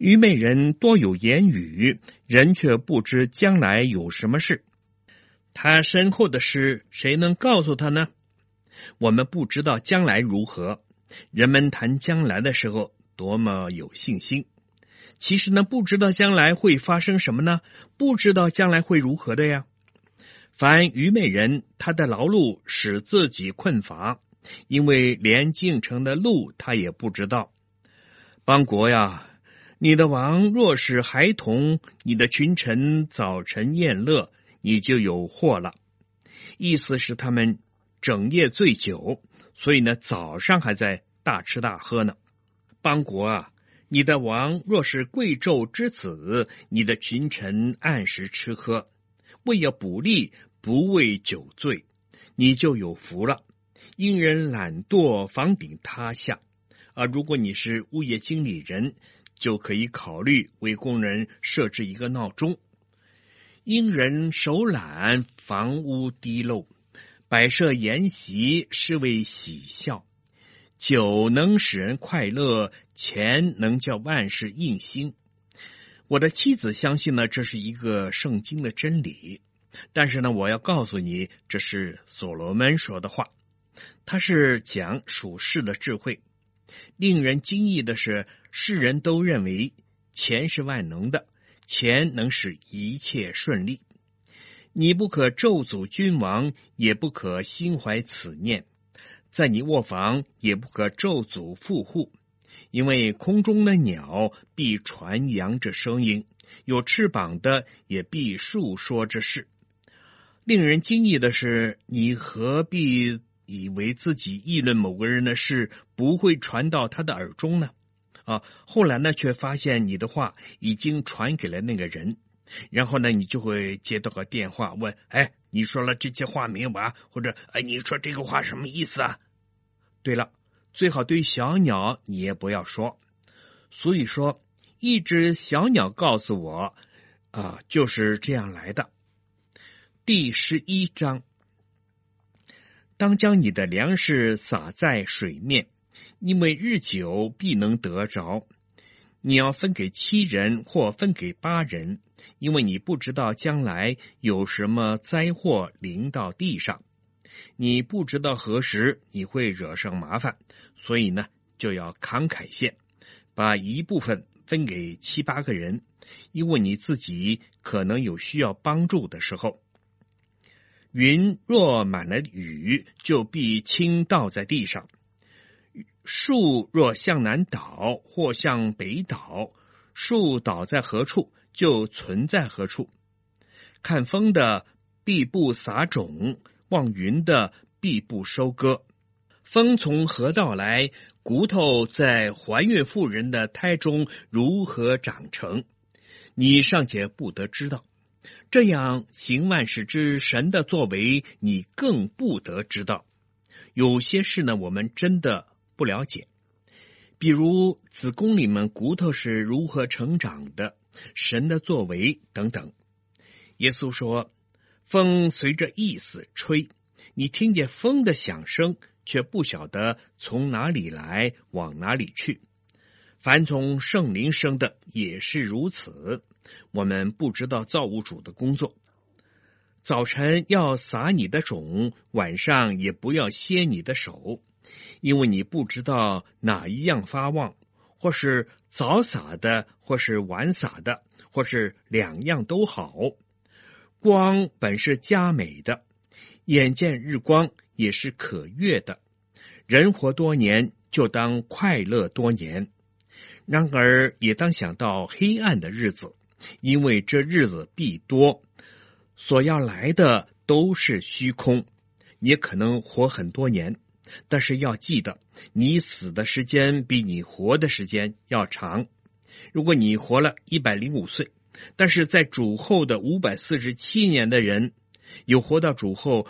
愚昧人多有言语，人却不知将来有什么事。他身后的事，谁能告诉他呢？我们不知道将来如何。人们谈将来的时候，多么有信心。其实呢，不知道将来会发生什么呢？不知道将来会如何的呀。凡愚昧人，他的劳碌使自己困乏，因为连进城的路他也不知道。邦国呀，你的王若是孩童，你的群臣早晨宴乐，你就有祸了。意思是他们整夜醉酒，所以呢，早上还在大吃大喝呢。邦国啊，你的王若是贵胄之子，你的群臣按时吃喝，为要补力，不为酒醉，你就有福了。因人懒惰，房顶塌下。如果你是物业经理人，就可以考虑为工人设置一个闹钟。因人手懒，房屋滴漏，摆设筵席是为喜笑。酒能使人快乐，钱能叫万事应心。我的妻子相信呢，这是一个圣经的真理，但是呢，我要告诉你，这是所罗门说的话，他是讲属世的智慧。令人惊异的是，世人都认为钱是万能的，钱能使一切顺利。你不可咒诅君王，也不可心怀此念，在你卧房也不可咒诅富户，因为空中的鸟必传扬着声音，有翅膀的也必述说这事。令人惊异的是，你何必以为自己议论某个人的事不会传到他的耳中呢？后来呢，却发现你的话已经传给了那个人，然后呢，你就会接到个电话问：你说了这些话没有啊？或者你说这个话什么意思啊？对了，最好对小鸟你也不要说。所以说，一只小鸟告诉我，就是这样来的。第11章，当将你的粮食撒在水面，因为日久必能得着。你要分给7人或分给8人，因为你不知道将来有什么灾祸临到地上。你不知道何时你会惹上麻烦，所以呢，就要慷慨献，把一部分分给7、8个人，因为你自己可能有需要帮助的时候。云若满了雨，就必倾倒在地上。树若向南倒，或向北倒，树倒在何处，就存在何处。看风的必不撒种，望云的必不收割。风从何道来？骨头在怀孕妇人的胎中如何长成？你尚且不得知道。这样行万事之神的作为，你更不得知道。有些事呢，我们真的不了解，比如子宫里面骨头是如何成长的，神的作为等等。耶稣说，风随着意思吹，你听见风的响声，却不晓得从哪里来，往哪里去。凡从圣灵生的也是如此。我们不知道造物主的工作。早晨要撒你的种，晚上也不要歇你的手，因为你不知道哪一样发旺，或是早撒的，或是晚撒的，或是两样都好。光本是佳美的，眼见日光也是可悦的。人活多年，就当快乐多年。然而也当想到黑暗的日子，因为这日子必多，所要来的都是虚空。你可能活很多年，但是要记得，你死的时间比你活的时间要长。如果你活了105岁，但是在主后的547年的人，有活到主后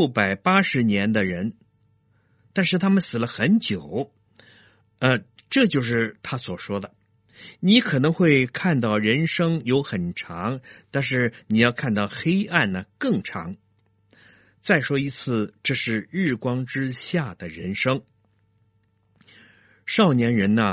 680年的人，但是他们死了很久。这就是他所说的。你可能会看到人生有很长，但是你要看到黑暗呢更长。再说一次，这是日光之下的人生。少年人呢，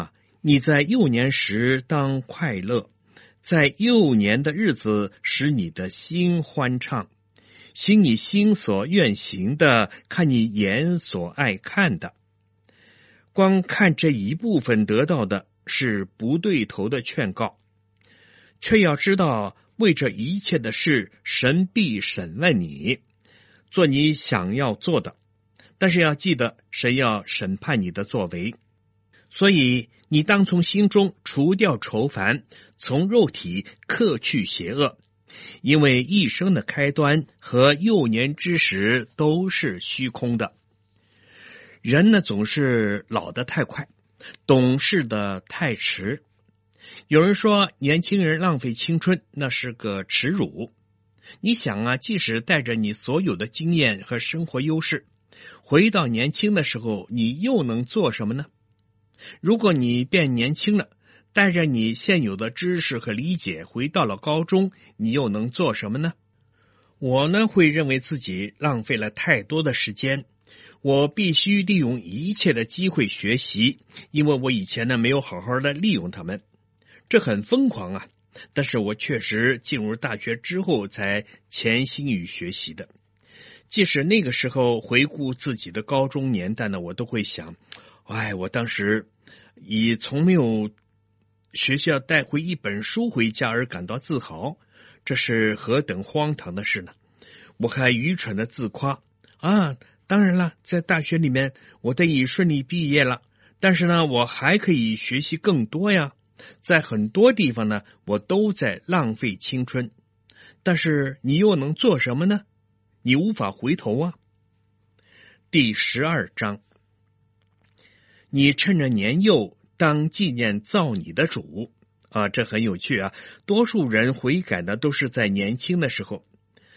你在幼年时当快乐，在幼年的日子使你的心欢畅，行你心所愿行的，看你眼所爱看的。光看这一部分得到的是不对头的劝告，却要知道为这一切的事，神必审问你，做你想要做的，但是要记得神要审判你的作为。所以你当从心中除掉愁烦，从肉体克去邪恶，因为一生的开端和幼年之时都是虚空的。人呢，总是老得太快，懂事的太迟。有人说年轻人浪费青春，那是个耻辱。你想啊，即使带着你所有的经验和生活优势，回到年轻的时候，你又能做什么呢？如果你变年轻了，带着你现有的知识和理解回到了高中，你又能做什么呢？我呢，会认为自己浪费了太多的时间，我必须利用一切的机会学习，因为我以前呢没有好好的利用它们。这很疯狂啊，但是我确实进入大学之后才潜心于学习的。即使那个时候回顾自己的高中年代呢，我都会想，我当时以从没有学校带回一本书回家而感到自豪，这是何等荒唐的事呢？我还愚蠢的自夸当然了，在大学里面我得以顺利毕业了，但是呢，我还可以学习更多呀。在很多地方呢，我都在浪费青春，但是你又能做什么呢？你无法回头啊。第12章，你趁着年幼，当纪念造你的主这很有趣啊。多数人悔改的都是在年轻的时候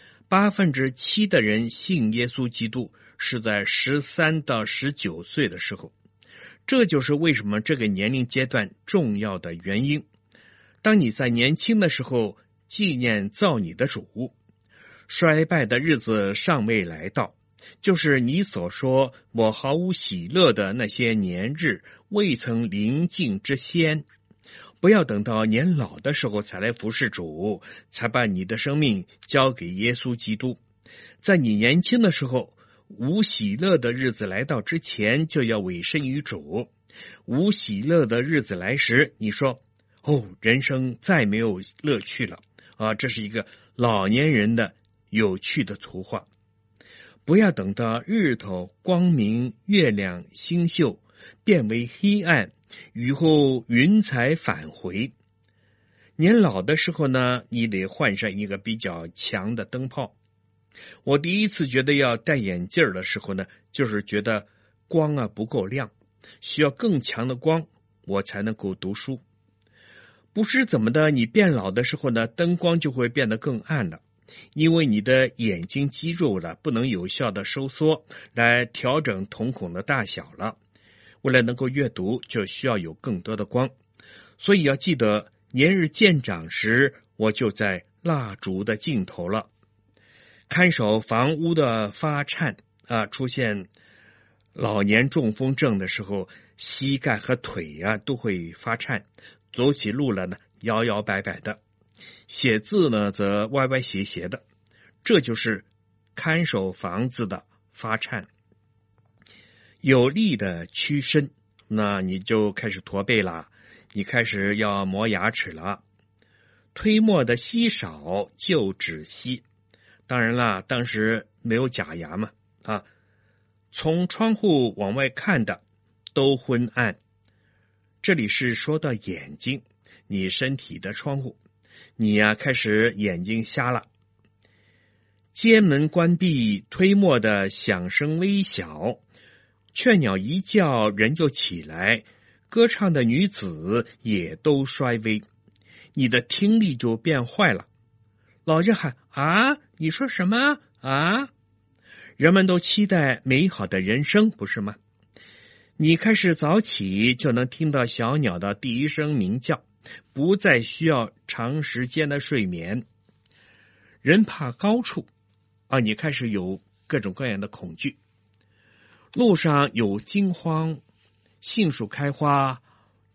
，7%的人信耶稣基督是在13到19岁的时候。这就是为什么这个年龄阶段重要的原因。当你在年轻的时候纪念造你的主，衰败的日子尚未来到，就是你所说我毫无喜乐的那些年日未曾临近之先。不要等到年老的时候才来服侍主，才把你的生命交给耶稣基督。在你年轻的时候，无喜乐的日子来到之前，就要委身于主。无喜乐的日子来时，你说人生再没有乐趣了这是一个老年人的有趣的图画。不要等到日头光明，月亮星宿变为黑暗，雨后云彩返回。年老的时候呢，你得换上一个比较强的灯泡。我第一次觉得要戴眼镜的时候呢，就是觉得光不够亮，需要更强的光，我才能够读书。不知怎么的，你变老的时候呢，灯光就会变得更暗了，因为你的眼睛肌肉不能有效的收缩来调整瞳孔的大小了。为了能够阅读，就需要有更多的光。所以要记得，年日渐长时，我就在蜡烛的尽头了。看守房屋的发颤出现老年中风症的时候，膝盖和腿都会发颤，走起路来呢摇摇摆摆的，写字呢则歪歪斜斜的，这就是看守房子的发颤。有力的屈伸，那你就开始驼背了，你开始要磨牙齿了。推磨的稀少，就止息。当然啦，当时没有假牙嘛从窗户往外看的都昏暗。这里是说到眼睛，你身体的窗户，你开始眼睛瞎了。街门关闭，推磨的响声微小，雀鸟一叫人就起来，歌唱的女子也都衰微，你的听力就变坏了。老人喊你说什么人们都期待美好的人生，不是吗？你开始早起就能听到小鸟的第一声鸣叫，不再需要长时间的睡眠。人怕高处你开始有各种各样的恐惧。路上有惊慌，杏树开花，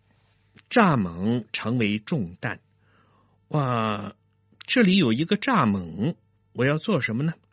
蚱蜢成为重担。哇，这里有一个蚱蜢，我要做什么呢？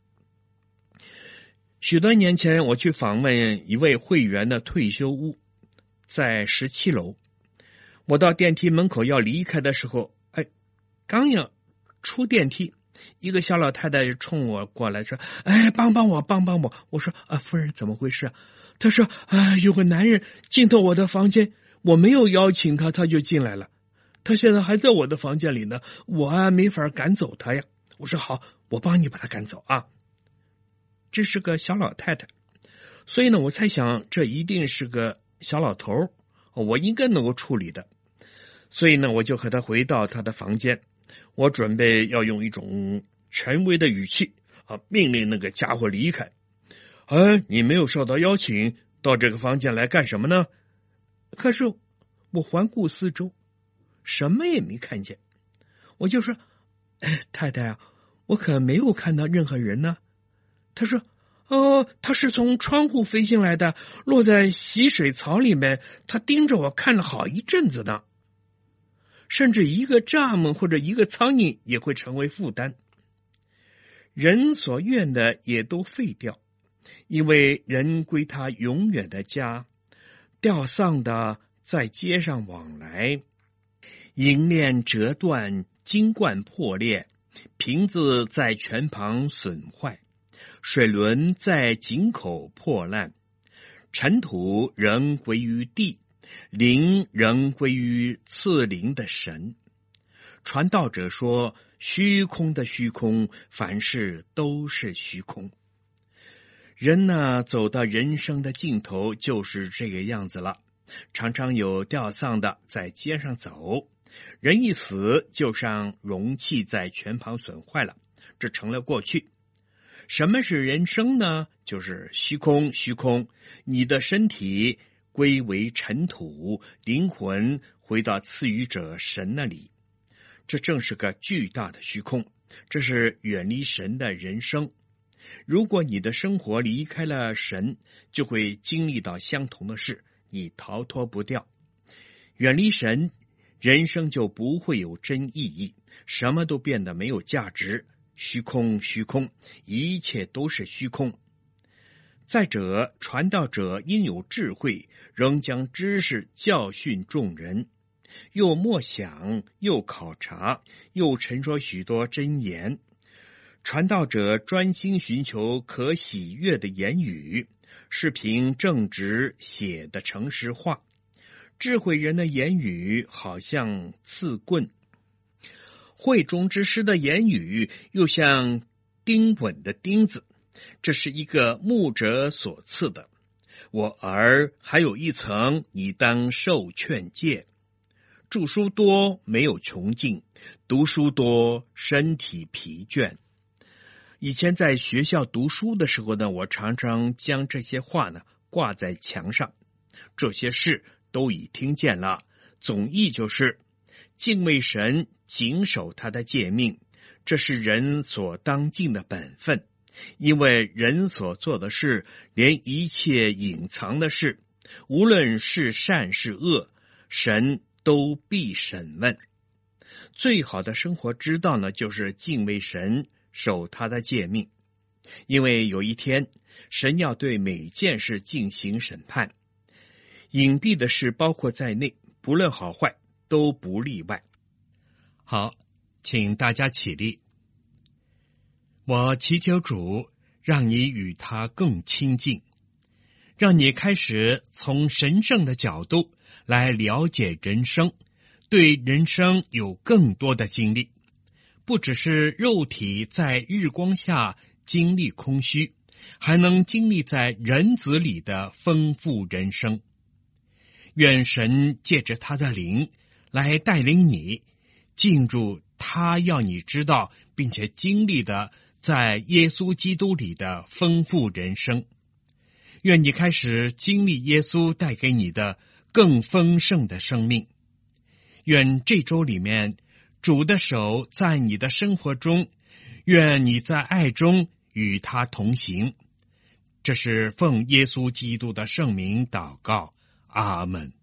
许多年前，我去访问一位会员的退休屋，在17楼。我到电梯门口要离开的时候，刚要出电梯，一个小老太太冲我过来说：“帮帮我，帮帮我！”我说：“夫人，怎么回事？”她说：“有个男人进到我的房间，我没有邀请他，他就进来了。他现在还在我的房间里呢，我没法赶走他呀。”我说：“好，我帮你把他赶走啊。”这是个小老太太，所以呢，我猜想这一定是个小老头，我应该能够处理的。所以呢，我就和他回到他的房间，我准备要用一种权威的语气命令那个家伙离开。你没有受到邀请，到这个房间来干什么呢？可是我环顾四周，什么也没看见。我就说：“太太啊，我可没有看到任何人呢。”他说：“他是从窗户飞进来的，落在洗水槽里面，他盯着我看了好一阵子呢。”甚至一个蚱蜢或者一个苍蝇也会成为负担。人所愿的也都废掉，因为人归他永远的家。吊丧的在街上往来，银链折断，金冠破裂，瓶子在泉旁损坏，水轮在井口破烂，尘土仍归于地，灵仍归于赐灵的神。传道者说：“虚空的虚空，凡事都是虚空。”人呢，走到人生的尽头就是这个样子了。常常有吊丧的在街上走，人一死，就像容器在泉旁损坏了，这成了过去。什么是人生呢？就是虚空，虚空，你的身体归为尘土，灵魂回到赐予者神那里。这正是个巨大的虚空，这是远离神的人生。如果你的生活离开了神，就会经历到相同的事，你逃脱不掉。远离神，人生就不会有真意义，什么都变得没有价值。虚空，虚空，一切都是虚空。再者，传道者应有智慧，仍将知识教训众人，又默想，又考察，又陈说许多真言。传道者专心寻求可喜悦的言语，是凭正直写的诚实话。智慧人的言语好像刺棍，慧中之师的言语又像钉稳的钉子。这是一个牧者所赐的。我儿，还有一层，你当受劝诫。著书多没有穷尽，读书多身体疲倦。以前在学校读书的时候呢，我常常将这些话呢挂在墙上。这些事都已听见了，总意就是敬畏神，谨守他的诫命，这是人所当尽的本分。因为人所做的事，连一切隐藏的事，无论是善是恶，神都必审问。最好的生活之道呢，就是敬畏神，守他的诫命。因为有一天，神要对每件事进行审判，隐蔽的事包括在内，不论好坏，都不例外。好，请大家起立。我祈求主，让你与他更亲近，让你开始从神圣的角度来了解人生，对人生有更多的经历，不只是肉体在日光下经历空虚，还能经历在人子里的丰富人生。愿神借着他的灵来带领你进入他要你知道并且经历的在耶稣基督里的丰富人生。愿你开始经历耶稣带给你的更丰盛的生命。愿这周里面主的手在你的生活中，愿你在爱中与他同行。这是奉耶稣基督的圣名祷告，阿们。